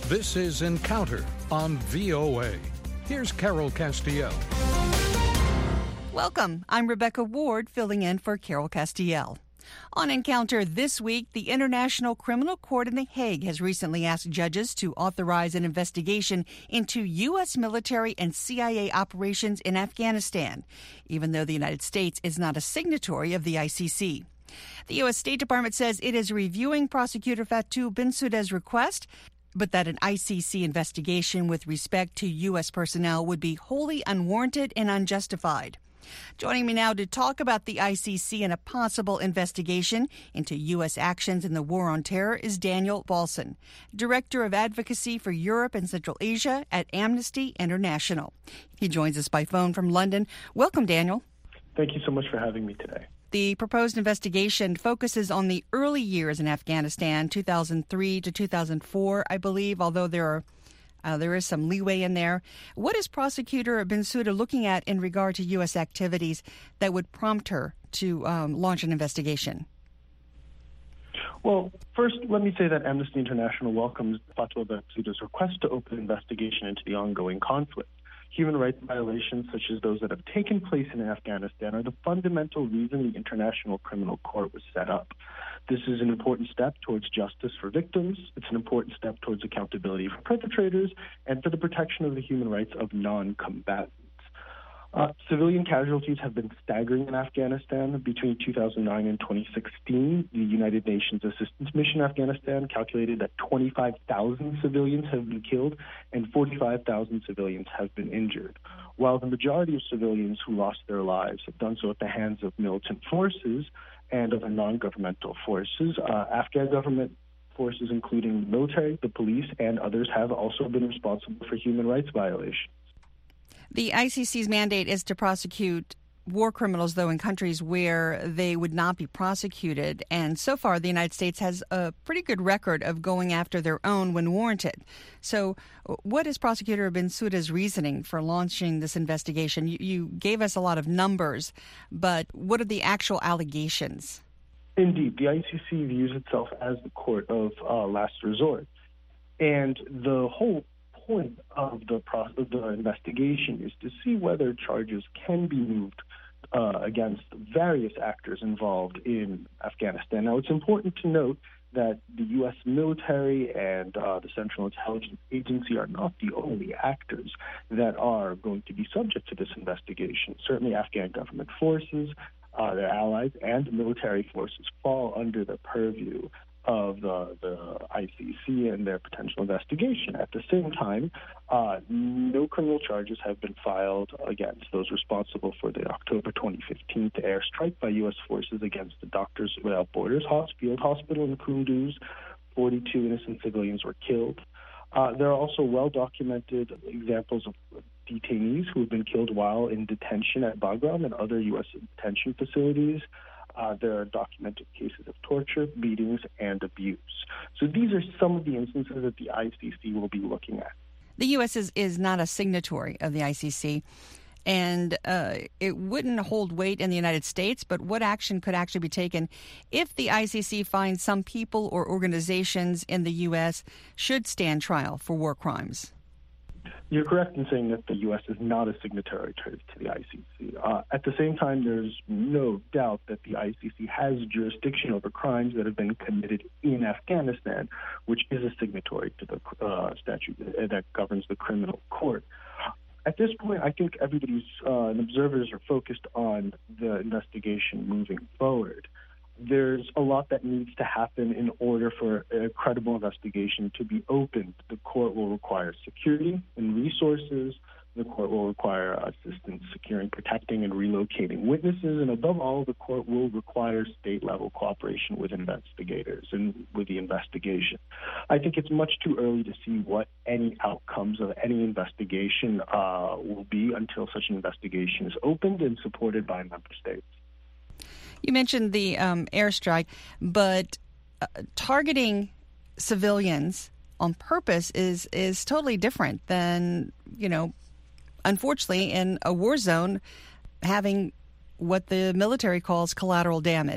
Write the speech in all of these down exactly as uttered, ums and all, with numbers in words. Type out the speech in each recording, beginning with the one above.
This is Encounter on V O A. Here's Carol Castiel. Welcome. I'm Rebecca Ward, filling in for Carol Castiel. On Encounter this week, the International Criminal Court in The Hague has recently asked judges to authorize an investigation into U S military and C I A operations in Afghanistan, even though the United States is not a signatory of the I C C. The U S State Department says it is reviewing Prosecutor Fatou Bensouda's request, but that an I C C investigation with respect to U S personnel would be wholly unwarranted and unjustified. Joining me now to talk about the I C C and a possible investigation into U S actions in the war on terror is Daniel Balson, Director of Advocacy for Europe and Central Asia at Amnesty International. He joins us by phone from London. Welcome, Daniel. Thank you so much for having me today. The proposed investigation focuses on the early years in Afghanistan, two thousand three to two thousand four, I believe, although there are uh, there is some leeway in there. What is Prosecutor Bensouda looking at in regard to U S activities that would prompt her to um, launch an investigation? Well, first, let me say that Amnesty International welcomes Fatou Bensouda's request to open an investigation into the ongoing conflict. Human rights violations such as those that have taken place in Afghanistan are the fundamental reason the International Criminal Court was set up. This is an important step towards justice for victims. It's an important step towards accountability for perpetrators and for the protection of the human rights of non-combatants. Uh, civilian casualties have been staggering in Afghanistan. Between two thousand nine and twenty sixteen, the United Nations Assistance Mission Afghanistan calculated that twenty-five thousand civilians have been killed and forty-five thousand civilians have been injured. While the majority of civilians who lost their lives have done so at the hands of militant forces and other non-governmental forces, uh, Afghan government forces, including the military, the police, and others, have also been responsible for human rights violations. The I C C's mandate is to prosecute war criminals, though, in countries where they would not be prosecuted. And so far, the United States has a pretty good record of going after their own when warranted. So what is Prosecutor Bensouda's reasoning for launching this investigation? You, you gave us a lot of numbers, but what are the actual allegations? Indeed, the I C C views itself as the court of uh, last resort. And the whole point of the process, of the investigation is to see whether charges can be moved uh, against various actors involved in Afghanistan. Now, it's important to note that the U S military and uh, the Central Intelligence Agency are not the only actors that are going to be subject to this investigation. Certainly, Afghan government forces, uh, their allies, and military forces fall under the purview of the, the I C C and their potential investigation. At the same time, uh, no criminal charges have been filed against those responsible for the October twenty fifteen airstrike by U S forces against the Doctors Without Borders field hospital in Kunduz. forty-two innocent civilians were killed. Uh, there are also well-documented examples of detainees who have been killed while in detention at Bagram and other U S detention facilities. Uh, there are documented cases of torture, beatings, and abuse. So these are some of the instances that the I C C will be looking at. The U S is, is not a signatory of the I C C, and uh, it wouldn't hold weight in the United States, but what action could actually be taken if the I C C finds some people or organizations in the U S should stand trial for war crimes? You're correct in saying that the U S is not a signatory to, to the I C C. Uh, at the same time, there's no doubt that the I C C has jurisdiction over crimes that have been committed in Afghanistan, which is a signatory to the uh, statute that governs the criminal court. At this point, I think everybody's uh, and observers are focused on the investigation moving forward. There's a lot that needs to happen in order for a credible investigation to be opened. The court will require security and resources. The court will require assistance securing, protecting, and relocating witnesses. And above all, the court will require state-level cooperation with investigators and with the investigation. I think it's much too early to see what any outcomes of any investigation uh, will be until such an investigation is opened and supported by member states. You mentioned the um, airstrike, but uh, targeting civilians on purpose is is totally different than, you know, unfortunately, in a war zone, having what the military calls collateral damage.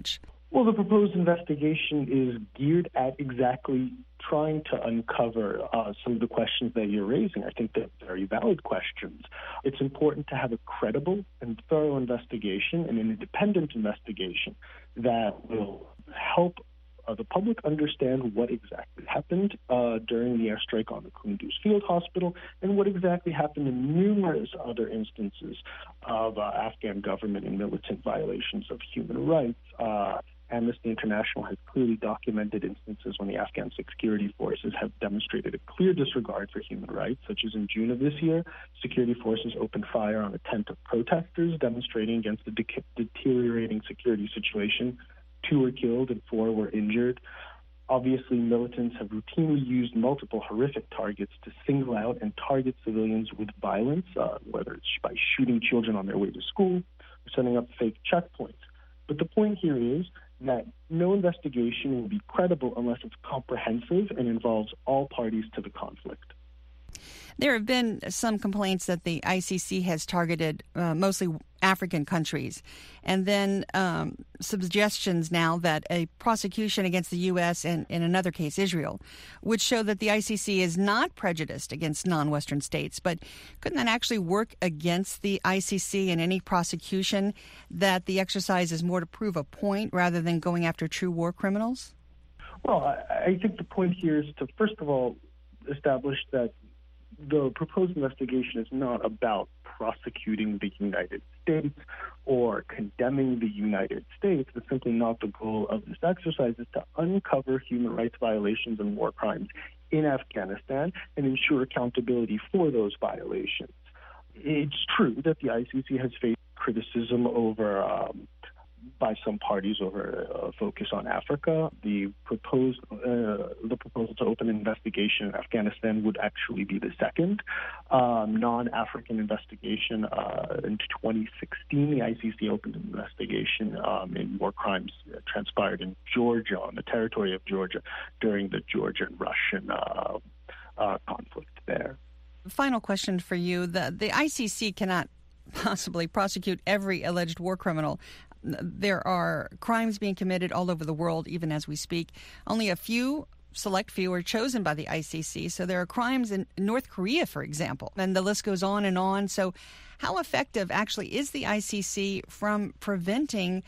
Well, the proposed investigation is geared at exactly trying to uncover uh, some of the questions that you're raising. I think they're very valid questions. It's important to have a credible and thorough investigation and an independent investigation that will help uh, the public understand what exactly happened uh, during the airstrike on the Kunduz Field Hospital and what exactly happened in numerous other instances of uh, Afghan government and militant violations of human rights. Uh, Amnesty International has clearly documented instances when the Afghan security forces have demonstrated a clear disregard for human rights, such as in June of this year, security forces opened fire on a tent of protesters demonstrating against the de- deteriorating security situation. Two were killed and four were injured. Obviously, militants have routinely used multiple horrific targets to single out and target civilians with violence, uh, whether it's by shooting children on their way to school or setting up fake checkpoints. But the point here is that no investigation will be credible unless it's comprehensive and involves all parties to the conflict. There have been some complaints that the I C C has targeted uh, mostly African countries, and then um, suggestions now that a prosecution against the U S and, in another case, Israel, would show that the I C C is not prejudiced against non-Western states. But couldn't that actually work against the I C C in any prosecution, that the exercise is more to prove a point rather than going after true war criminals? Well, I, I think the point here is to, first of all, establish that the proposed investigation is not about prosecuting the United States or condemning the United States. It's simply not the goal of this exercise. Is to uncover human rights violations and war crimes in Afghanistan and ensure accountability for those violations. It's true that the I C C has faced criticism over um, by some parties over a focus on Africa. The proposed uh, the proposal to open an investigation in Afghanistan would actually be the second um, non-African investigation. Uh, in twenty sixteen, the I C C opened an investigation um, in war crimes uh, transpired in Georgia, on the territory of Georgia, during the Georgian-Russian uh, uh, conflict there. Final question for you. The, the I C C cannot possibly prosecute every alleged war criminal. There are crimes being committed all over the world, even as we speak. Only a few, select few, are chosen by the I C C. So there are crimes in North Korea, for example, and the list goes on and on. So how effective actually is the I C C from preventing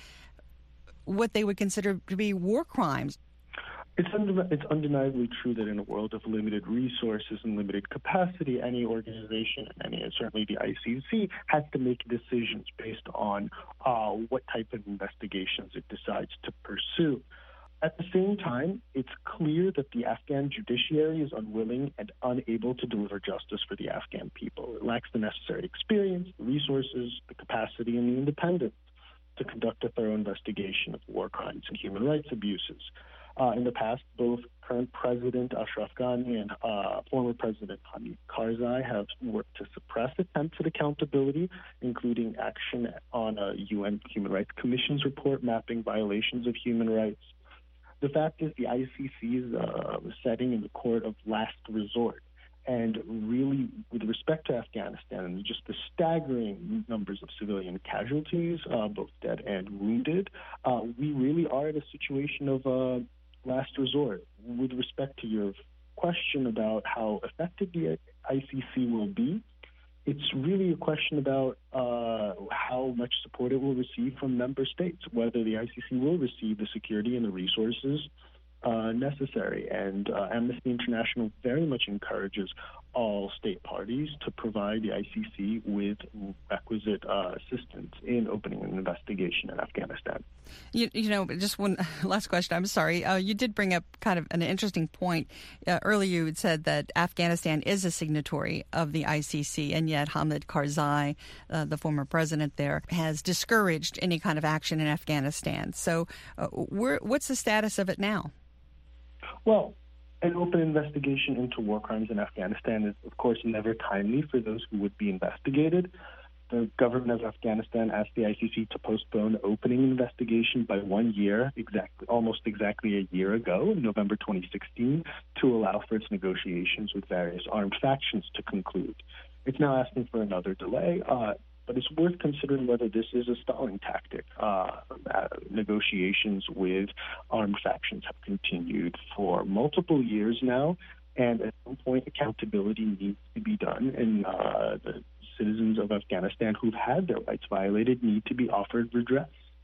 what they would consider to be war crimes? It's, unde- it's undeniably true that in a world of limited resources and limited capacity, any organization, and any, certainly the I C C, has to make decisions based on uh, what type of investigations it decides to pursue. At the same time, it's clear that the Afghan judiciary is unwilling and unable to deliver justice for the Afghan people. It lacks the necessary experience, the resources, the capacity, and the independence to conduct a thorough investigation of war crimes and human rights abuses. Uh, in the past, both current President Ashraf Ghani and uh, former President Hamid Karzai have worked to suppress attempts at accountability, including action on a U N Human Rights Commission's report mapping violations of human rights. The fact is the I C C is uh, setting in the court of last resort. And really, with respect to Afghanistan and just the staggering numbers of civilian casualties, uh, both dead and wounded, uh, we really are at a situation of uh, last resort. With respect to your question about how effective the I C C will be, it's really a question about uh, how much support it will receive from member states, whether the I C C will receive the security and the resources uh, necessary. And uh, Amnesty International very much encourages all state parties to provide the I C C with requisite uh, assistance in opening an investigation in Afghanistan. You, you know, just one last question. I'm sorry. Uh, you did bring up kind of an interesting point. Uh, earlier you had said that Afghanistan is a signatory of the I C C, and yet Hamid Karzai, uh, the former president there, has discouraged any kind of action in Afghanistan. So uh, we're, what's the status of it now? Well, an open investigation into war crimes in Afghanistan is, of course, never timely for those who would be investigated. The government of Afghanistan asked the I C C to postpone opening an investigation by one year, exactly, almost exactly a year ago, in November twenty sixteen, to allow for its negotiations with various armed factions to conclude. It's now asking for another delay. Uh, But it's worth considering whether this is a stalling tactic. Uh, uh, negotiations with armed factions have continued for multiple years now, and at some point accountability needs to be done, and uh, the citizens of Afghanistan who've had their rights violated need to be offered redress.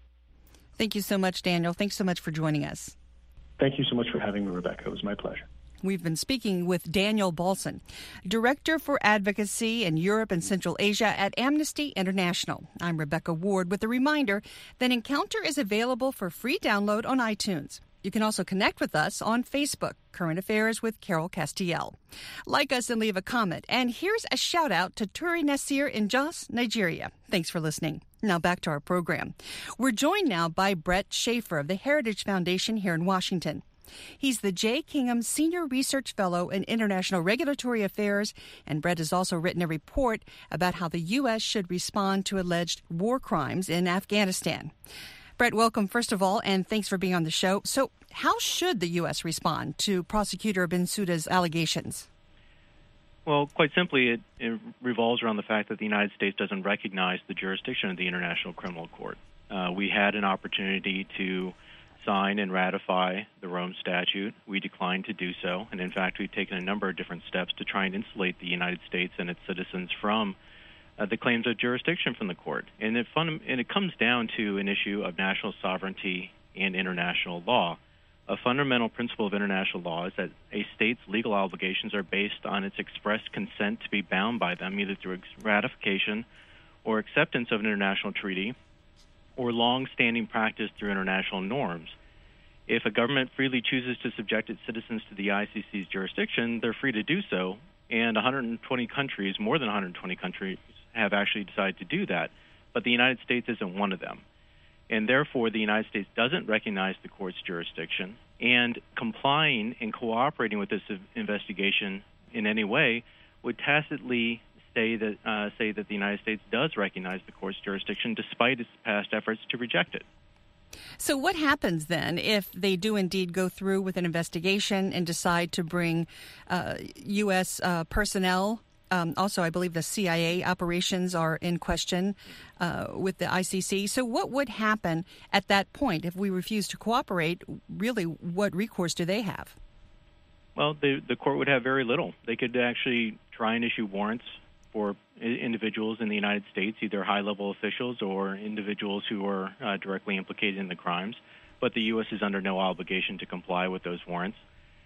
Thank you so much, Daniel. Thanks so much for joining us. Thank you so much for having me, Rebecca. It was my pleasure. We've been speaking with Daniel Balson, Director for Advocacy in Europe and Central Asia at Amnesty International. I'm Rebecca Ward with a reminder that Encounter is available for free download on iTunes. You can also connect with us on Facebook, Current Affairs with Carol Castiel. Like us and leave a comment. And here's a shout out to Turi Nasir in Jos, Nigeria. Thanks for listening. Now back to our program. We're joined now by Brett Schaefer of the Heritage Foundation here in Washington. He's the Jay Kingham Senior Research Fellow in International Regulatory Affairs, and Brett has also written a report about how the U S should respond to alleged war crimes in Afghanistan. Brett, welcome, first of all, and thanks for being on the show. So how should the U S respond to Prosecutor Bensouda's allegations? Well, quite simply, it, it revolves around the fact that the United States doesn't recognize the jurisdiction of the International Criminal Court. Uh, we had an opportunity to sign and ratify the Rome Statute. We declined to do so, and in fact, we've taken a number of different steps to try and insulate the United States and its citizens from uh, the claims of jurisdiction from the court. And it, fun- and it comes down to an issue of national sovereignty and international law. A fundamental principle of international law is that a state's legal obligations are based on its express consent to be bound by them, either through ratification or acceptance of an international treaty, or long-standing practice through international norms. If a government freely chooses to subject its citizens to the I C C's jurisdiction, they're free to do so, and one hundred twenty countries, more than one hundred twenty countries, have actually decided to do that, but the United States isn't one of them. And therefore, the United States doesn't recognize the court's jurisdiction, and complying and cooperating with this investigation in any way would tacitly say that uh, say that the United States does recognize the court's jurisdiction despite its past efforts to reject it. So what happens then if they do indeed go through with an investigation and decide to bring uh, U S uh, personnel? Um, also, I believe the C I A operations are in question uh, with the I C C. So what would happen at that point if we refuse to cooperate? Really, what recourse do they have? Well, the, the court would have very little. They could actually try and issue warrants for individuals in the United States, either high-level officials or individuals who are uh, directly implicated in the crimes. But the U S is under no obligation to comply with those warrants.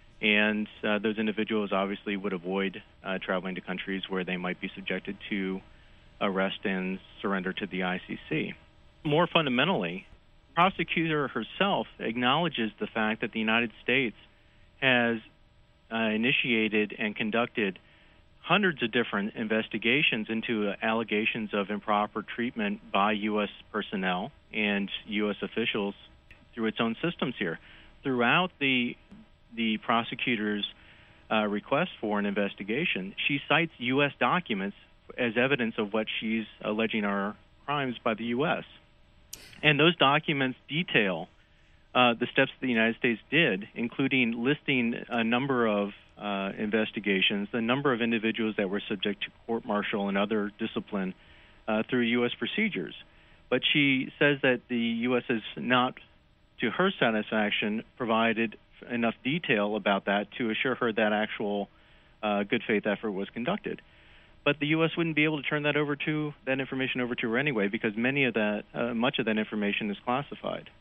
And uh, those individuals obviously would avoid uh, traveling to countries where they might be subjected to arrest and surrender to the I C C. More fundamentally, the prosecutor herself acknowledges the fact that the United States has uh, initiated and conducted hundreds of different investigations into uh, allegations of improper treatment by U S personnel and U S officials through its own systems here. Throughout the the prosecutor's uh, request for an investigation, she cites U S documents as evidence of what she's alleging are crimes by the U S. And those documents detail uh, the steps the United States did, including listing a number of uh, investigations, the number of individuals that were subject to court-martial and other discipline uh, through U S procedures. But she says that the U S has not, to her satisfaction, provided enough detail about that to assure her that actual uh, good faith effort was conducted. But the U S wouldn't be able to turn that over to that information over to her anyway, because many of that, uh, much of that information is classified.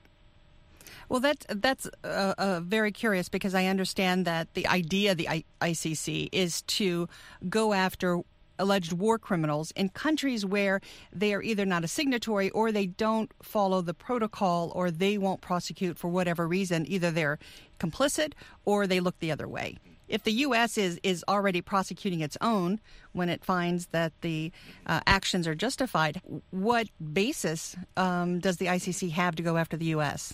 Well, that's that's uh, uh, very curious, because I understand that the idea of the I- ICC is to go after alleged war criminals in countries where they are either not a signatory or they don't follow the protocol, or they won't prosecute for whatever reason. Either they're complicit or they look the other way. If the U S is, is already prosecuting its own when it finds that the uh, actions are justified, what basis um, does the I C C have to go after the U S?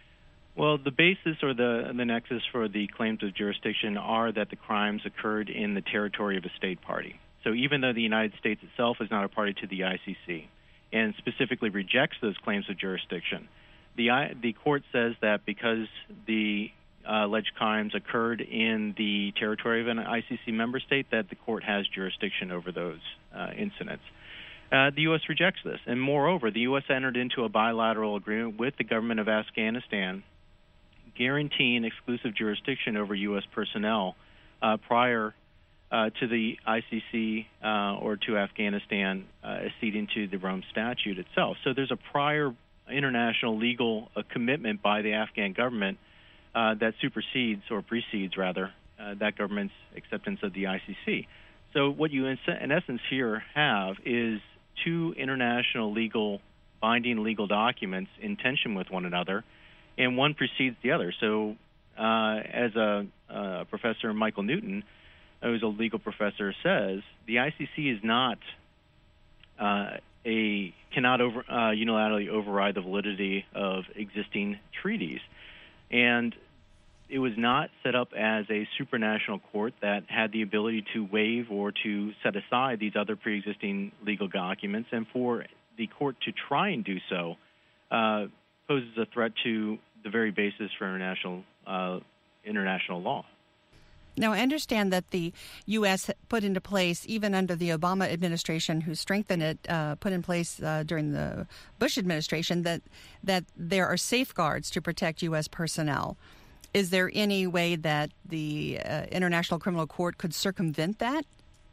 Well, the basis or the the nexus for the claims of jurisdiction are that the crimes occurred in the territory of a state party. So even though the United States itself is not a party to the I C C and specifically rejects those claims of jurisdiction, the I, the court says that because the uh, alleged crimes occurred in the territory of an I C C member state, that the court has jurisdiction over those uh, incidents. Uh, the U S rejects this. And moreover, the U S entered into a bilateral agreement with the government of Afghanistan guaranteeing exclusive jurisdiction over U S personnel uh, prior uh, to the I C C uh, or to Afghanistan uh, acceding to the Rome Statute itself. So there's a prior international legal uh, commitment by the Afghan government uh, that supersedes or precedes, rather, uh, that government's acceptance of the I C C. So what you, in, in essence, here have is two international legal, binding legal documents in tension with one another, and one precedes the other. So uh, as a uh, Professor Michael Newton, who's a legal professor, says, the I C C is not uh, a cannot over, uh, unilaterally override the validity of existing treaties. And it was not set up as a supranational court that had the ability to waive or to set aside these other pre-existing legal documents, and for the court to try and do so uh, poses a threat to the very basis for international uh, international law. Now, I understand that the U S put into place, even under the Obama administration, who strengthened it, uh, put in place uh, during the Bush administration, that that there are safeguards to protect U S personnel. Is there any way that the uh, International Criminal Court could circumvent that?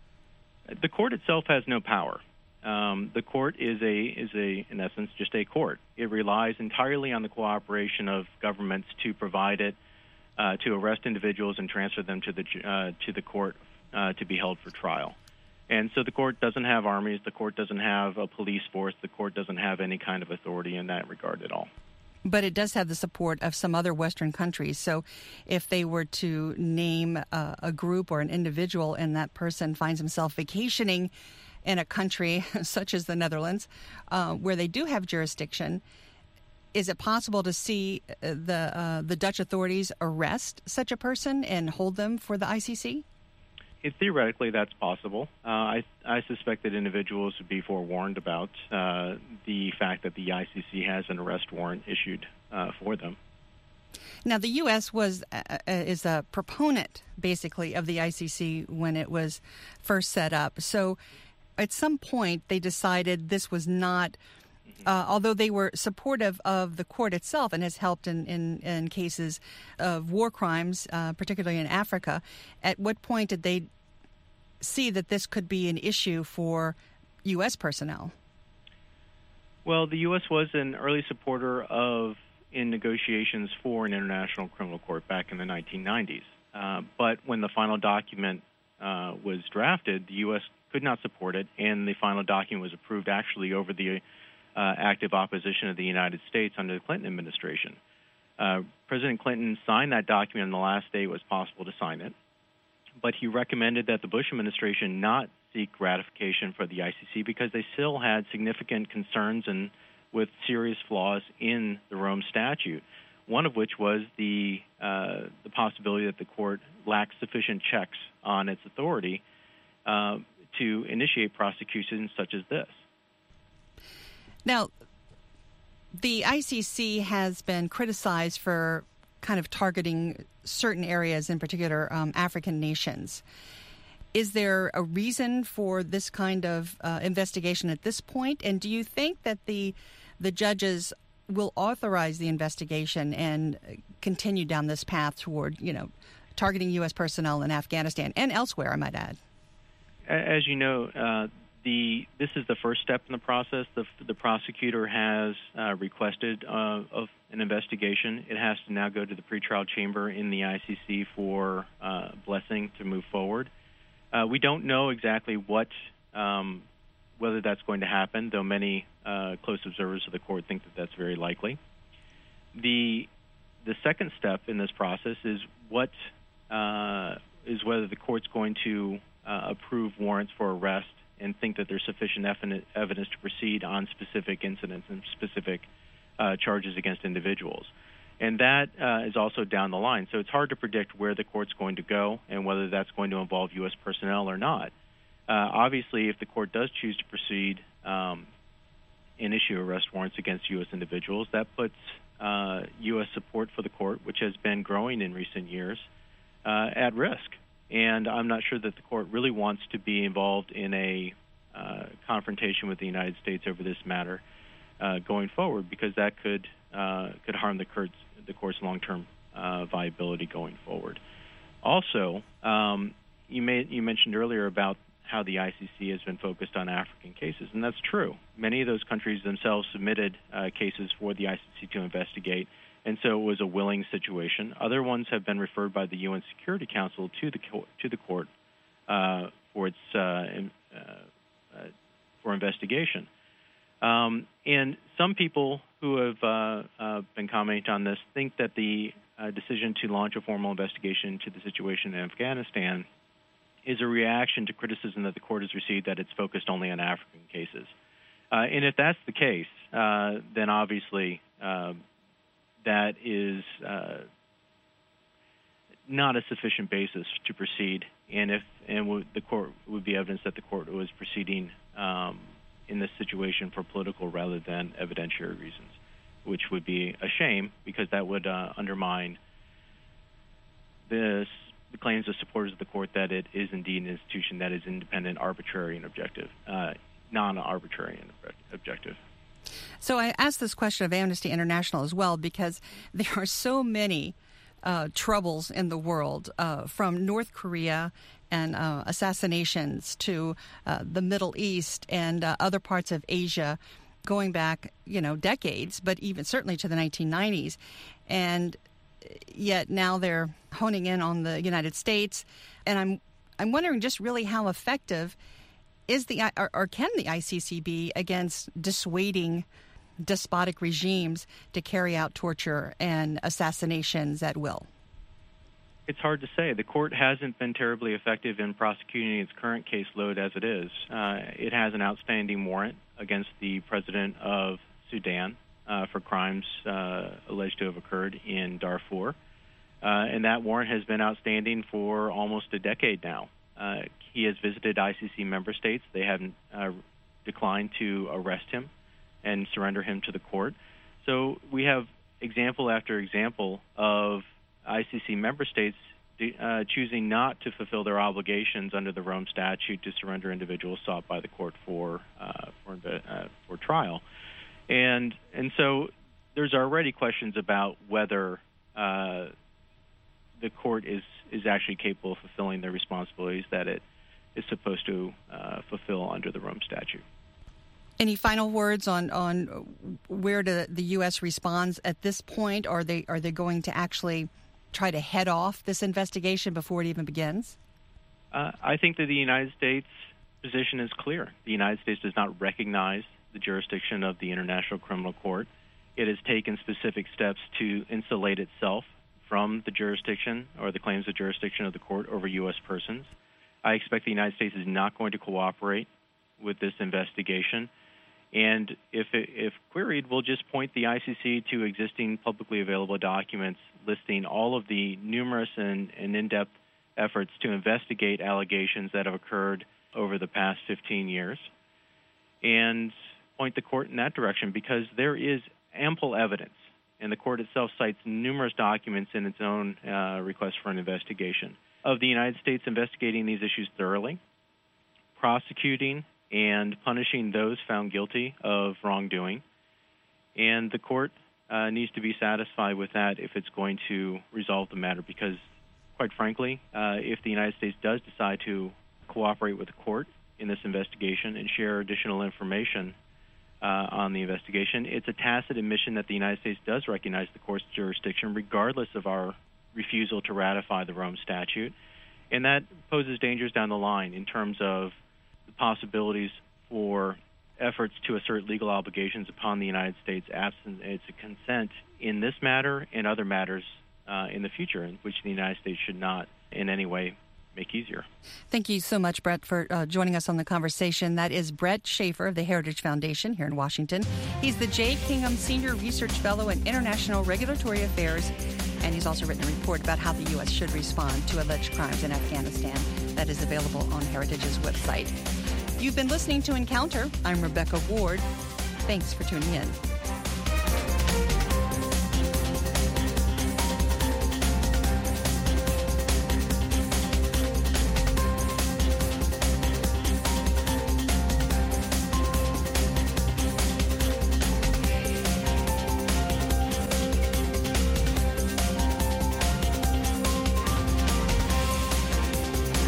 The court itself has no power. Um, the court is a is a in essence just a court. It relies entirely on the cooperation of governments to provide it uh, to arrest individuals and transfer them to the uh, to the court uh, to be held for trial. And so the court doesn't have armies. The court doesn't have a police force. The court doesn't have any kind of authority in that regard at all. But it does have the support of some other Western countries. So if they were to name uh, a group or an individual and that person finds himself vacationing in a country such as the Netherlands, uh, where they do have jurisdiction, is it possible to see the uh, the Dutch authorities arrest such a person and hold them for the I C C? It, theoretically, that's possible. Uh, I, I suspect that individuals would be forewarned about uh, the fact that the I C C has an arrest warrant issued uh, for them. Now, the U S was uh, is a proponent, basically, of the I C C when it was first set up. So, at some point, they decided this was not. Uh, although they were supportive of the court itself and has helped in, in, in cases of war crimes, uh, particularly in Africa, at what point did they see that this could be an issue for U S personnel? Well, the U S was an early supporter of in negotiations for an international criminal court back in the nineteen nineties. Uh, but when the final document uh, was drafted, the U S could not support it, and the final document was approved actually over the Uh, active opposition of the United States under the Clinton administration. Uh, President Clinton signed that document on the last day it was possible to sign it, but he recommended that the Bush administration not seek ratification for the I C C because they still had significant concerns and with serious flaws in the Rome Statute, one of which was the, uh, the possibility that the court lacked sufficient checks on its authority uh, to initiate prosecutions such as this. Now, the I C C has been criticized for kind of targeting certain areas, in particular um, African nations. Is there a reason for this kind of uh, investigation at this point? And do you think that the the judges will authorize the investigation and continue down this path toward, you know, targeting U S personnel in Afghanistan and elsewhere, I might add? As you know, uh, The, this is the first step in the process. The, the prosecutor has uh, requested uh, of an investigation. It has to now go to the pretrial chamber in the I C C for uh, blessing to move forward. Uh, we don't know exactly what, um, whether that's going to happen, though many uh, close observers of the court think that that's very likely. The the second step in this process is what uh, is whether the court's going to uh, approve warrants for arrest and think that there's sufficient evidence to proceed on specific incidents and specific uh, charges against individuals. And that uh, is also down the line. So it's hard to predict where the court's going to go and whether that's going to involve U S personnel or not. Uh, obviously, if the court does choose to proceed um, and issue arrest warrants against U S individuals, that puts uh, U S support for the court, which has been growing in recent years, uh, at risk. And I'm not sure that the court really wants to be involved in a uh, confrontation with the United States over this matter uh, going forward, because that could uh, could harm the court's, the court's long-term uh, viability going forward. Also, um, you, may, you mentioned earlier about how the I C C has been focused on African cases, and that's true. Many of those countries themselves submitted uh, cases for the I C C to investigate, and so it was a willing situation. Other ones have been referred by the U N Security Council to the co- to the court uh, for its uh, in, uh, uh, for investigation. Um, and some people who have uh, uh, been commenting on this think that the uh, decision to launch a formal investigation into the situation in Afghanistan is a reaction to criticism that the court has received that it's focused only on African cases. Uh, and if that's the case, uh, then obviously uh, that is uh, not a sufficient basis to proceed. And if and w- the court would be evidence that the court was proceeding um, in this situation for political rather than evidentiary reasons, which would be a shame, because that would uh, undermine this, the claims of supporters of the court that it is indeed an institution that is independent, arbitrary, and objective, uh, non-arbitrary and objective. So I asked this question of Amnesty International as well, because there are so many uh, troubles in the world, uh, from North Korea and uh, assassinations to uh, the Middle East and uh, other parts of Asia, going back, you know, decades, but even certainly to the nineteen nineties. And yet now they're honing in on the United States. And I'm I'm wondering just really how effective is the or, or can the I C C be against dissuading despotic regimes to carry out torture and assassinations at will? It's hard to say. The court hasn't been terribly effective in prosecuting its current caseload as it is. Uh, it has an outstanding warrant against the president of Sudan uh, for crimes uh, alleged to have occurred in Darfur. Uh, and that warrant has been outstanding for almost a decade now. Uh, he has visited I C C member states. They haven't uh, declined to arrest him and surrender him to the court. So we have example after example of I C C member states uh, choosing not to fulfill their obligations under the Rome Statute to surrender individuals sought by the court for uh, for, uh, for trial, and and so there's already questions about whether uh, the court is is actually capable of fulfilling the responsibilities that it is supposed to uh, fulfill under the Rome Statute. Any final words on, on where the, the U S responds at this point? Are they are they going to actually try to head off this investigation before it even begins? Uh, I think that the United States' position is clear. The United States does not recognize the jurisdiction of the International Criminal Court. It has taken specific steps to insulate itself from the jurisdiction or the claims of jurisdiction of the court over U S persons. I expect the United States is not going to cooperate with this investigation. And if it, if queried, we'll just point the I C C to existing publicly available documents listing all of the numerous and, and in-depth efforts to investigate allegations that have occurred over the past fifteen years, and point the court in that direction, because there is ample evidence, and the court itself cites numerous documents in its own uh, request for an investigation, of the United States investigating these issues thoroughly, prosecuting and punishing those found guilty of wrongdoing. And the court uh, needs to be satisfied with that if it's going to resolve the matter, because, quite frankly, uh, if the United States does decide to cooperate with the court in this investigation and share additional information uh, on the investigation, it's a tacit admission that the United States does recognize the court's jurisdiction, regardless of our refusal to ratify the Rome Statute. And that poses dangers down the line in terms of the possibilities for efforts to assert legal obligations upon the United States absent its consent in this matter and other matters uh, in the future, in which the United States should not in any way make easier. Thank you so much, Brett, for uh, joining us on the conversation. That is Brett Schaefer of the Heritage Foundation here in Washington. He's the J. Kingham Senior Research Fellow in International Regulatory Affairs, and he's also written a report about how the U S should respond to alleged crimes in Afghanistan. That is available on Heritage's website. You've been listening to Encounter. I'm Rebecca Ward. Thanks for tuning in.